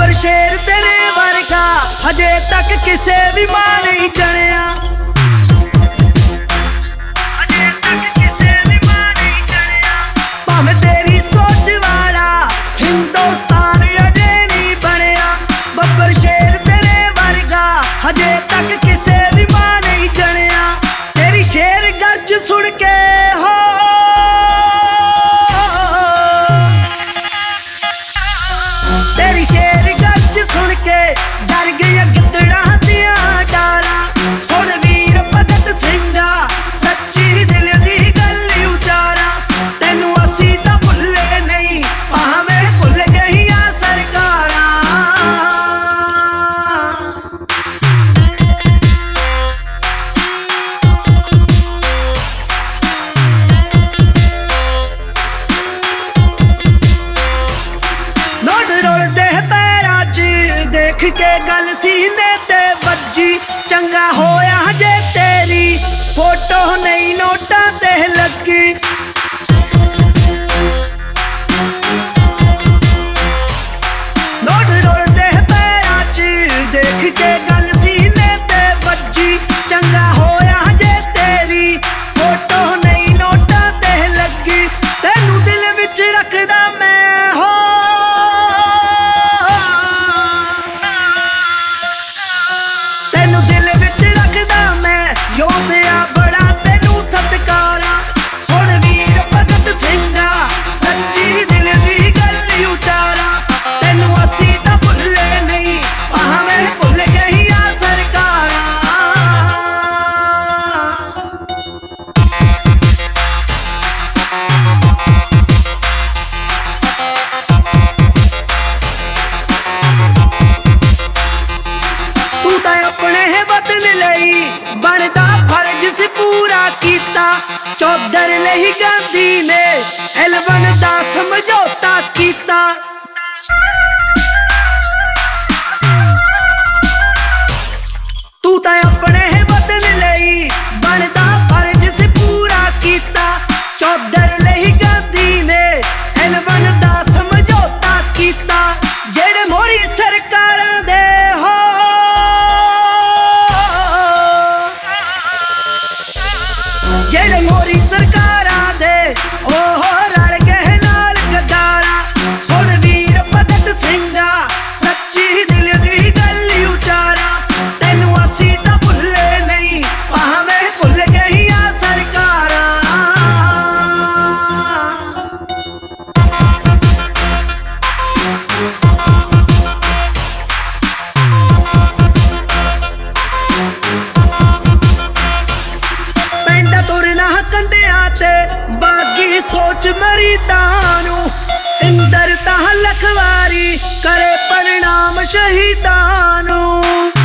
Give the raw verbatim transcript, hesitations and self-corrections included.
ਬੱਬਰ ਸ਼ੇਰ ਤੇਰੇ ਵਰਗਾ ਹਜੇ ਤੱਕ ਕਿਸੇ ਵੀ ਮਾਂ ਨਹੀਂ ਜਣਿਆ। ਹਜੇ ਤੱਕ ਕਿਸੇ ਵੀ ਮਾਂ ਨਹੀਂ ਜਣਿਆ। ਭਾਵੇਂ ਤੇਰੀ ਸੋਚ ਵਾਲਾ ਹਿੰਦੁਸਤਾਨ ਅਜੇ ਨਹੀਂ ਬਣਿਆ। ਬੱਬਰ ਸ਼ੇਰ ਤੇਰੇ ਵਰਗਾ ਹਜੇ ਤੱਕ ਕਿਸੇ ਵੀ ਮਾਂ ਨਹੀਂ ਜਣਿਆ। ਤੇਰੀ ਸ਼ੇਰ ਗਰਜ ਸੁਣ ਕੇ ਹੋ ਤੇਰੀ ਸ਼ੇਰ ਗਰਜ ਸੁਣ ਕੇ ਡਰ ਗਈਆਂ ਗਿੱਦੜਾਂ ਦੀਆਂ ਡਾਰਾਂ। ਸੁਣ ਵੀਰ ਭਗਤ ਸਿੰਘਾ ਸੱਚੀ ਦਿਲ ਦੀ ਗੱਲ ਉਚਾਰਾਂ। ਤੈਨੂੰ ਅਸੀਂ ਤਾਂ ਭੁੱਲੇ ਨਹੀਂ ਭਾਵੇਂ ਭੁੱਲ ਗਈਆਂ ਸਰਕਾਰਾਂ। ਨੋਟ ਰੋਲਦੇ ਪੈਰਾਂ 'ਚ ਦੇਖ ਕੇ ਗੱਲ ਸੀਨੇ ਤੇ ਵੱਜੀ। ਚੰਗਾ ਹੋਇਆ ਜੇ ਤੇਰੀ ਫੋਟੋ ਨਹੀਂ ਨੋਟਾਂ ਤੇ ਲੱਗੀ। ਨੋਟ ਰੋਲਦੇ ਪੈਰਾਂ 'ਚ ਦੇਖ ਕੇ ਗੱਲ ਸੀਨੇ ਤੇ ਵੱਜੀ। ਚੰਗਾ ਹੋਇਆ ਜੇ ਤੇਰੀ ਫੋਟੋ ਨਹੀਂ ਨੋਟਾਂ ਤੇ ਲੱਗੀ। ਤੈਨੂੰ ਦਿਲ ਵਿੱਚ ਰੱਖਦਾ ਮੈਂ ਹੋ ਤੈਨੂੰ ਦਿਲ ਵਿੱਚ ਰੱਖਦਾ ਮੈਂ ਯੋਧਿਆ ਬੜਾ ਤੈਨੂੰ ਸਤਿਕਾਰਾਂ। ਸੁਣ ਵੀਰ ਭਗਤ ਸਿੰਘਾ ਸੱਚੀ ਦਿਲ ਦੀ ਗੱਲ ਉਚਾਰਾਂ। ਤੈਨੂੰ ਅਸੀਂ ਤਾਂ ਭੁੱਲੇ ਨਹੀਂ ਭਾਵੇਂ ਭੁੱਲ ਗਈਆਂ ਸਰਕਾਰਾਂ। ਤੂੰ ਤਾਂ ਆਪਣੇ ਵਤਨ ਲਈ ਬਣਦਾ ਫਰਜ਼ ਸੀ ਪੂਰਾ ਕੀਤਾ। ਚੌਧਰ ਲਈ ਗਾਂਧੀ ਨੇ ਐਲਵਨ ਦਾ ਸਮਝੌਤਾ ਕੀਤਾ। ਤੂੰ ਤਾਂ ਆਪਣੇ ਵਤਨ ਲਈ ਬਣਦਾ ਫਰਜ਼ ਸੀ ਪੂਰਾ ਕੀਤਾ। ਚੌਧਰ ਲਈ ਗਾਂਧੀ ਨੇ ਐਲਵਨ ਦਾ ਸਮਝੌਤਾ ਕੀਤਾ। ਜਿਹੜੇ ਮੋਰੀ ਸਰਕਾਰਾਂ ਦੇ ਹੋ ਜਿਹੜੇ ਮੋਰੀ ਸਰਕਾਰਾਂ ਦੇ ਉਹ ਰਲ ਗਏ ਨਾਲ ਗੱਦਾਰਾਂ। ਸੁਣ ਵੀਰ ਭਗਤ ਸਿੰਘਾ ਸੱਚੀ ਦਿਲ ਦੀ ਗੱਲ ਉਚਾਰਾਂ। ਤੈਨੂੰ ਅਸੀਂ ਤਾਂ ਭੁੱਲੇ ਨਹੀਂ ਭਾਵੇਂ ਭੁੱਲ ਗਈਆਂ ਸਰਕਾਰਾਂ। ਪੈਂਦਾ ਤੁਰਨਾ ਕੰਢਿਆਂ ਤੇ ਬਾਗੀ ਸੋਚ ਮਰੀਦਾਂ ਨੂੰ। ਇੰਦਰ ਤਾਂ ਲਖਵਾਰੀ ਕਰੇ ਪ੍ਰਣਾਮ ਸ਼ਹੀਦਾਂ ਨੂੰ।